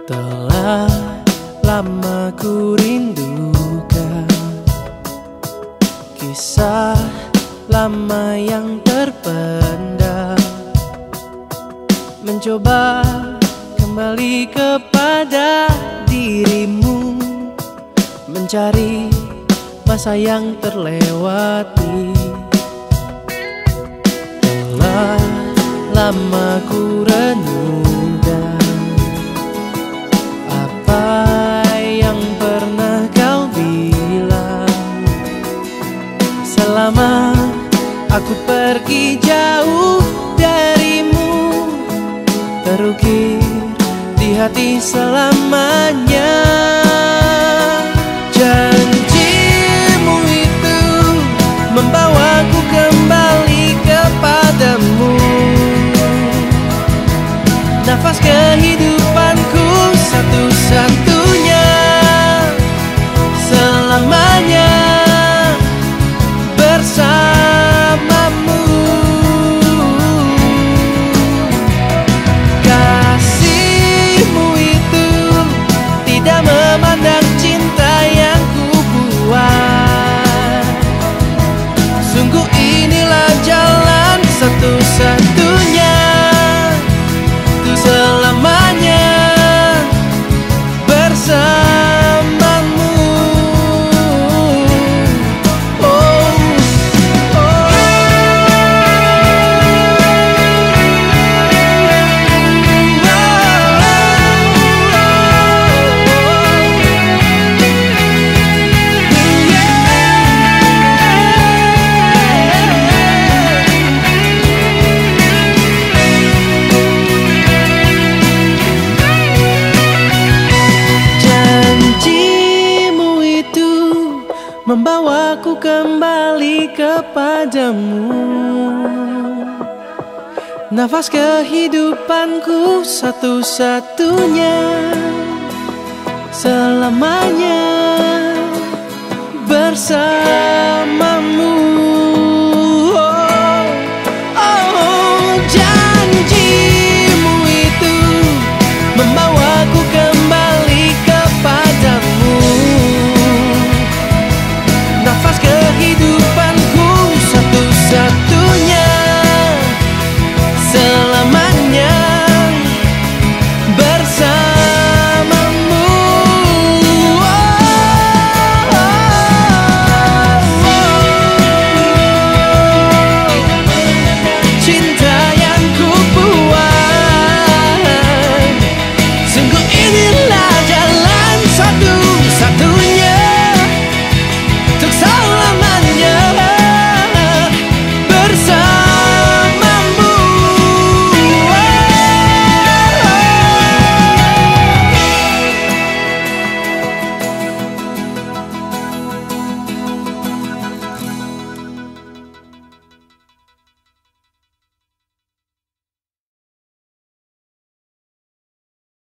Telah lama ku rindukan kisah lama yang terpendam, mencoba kembali kepada dirimu, mencari masa yang terlewati. Telah lama ku renungkan apa yang pernah kau bilang selama aku pergi jauh darimu, terukir di hati selamanya. Janjimu itu membawaku kembali kepadamu, nafas kehidupanku satu-satunya, selamanya bersamamu. Kasihmu itu tidak memandang cinta yang ku buat. Sungguh inilah jalan satu-satunya untuk selamanya bersamamu. Membawaku kembali kepadamu, nafas kehidupanku satu-satunya, selamanya bersama.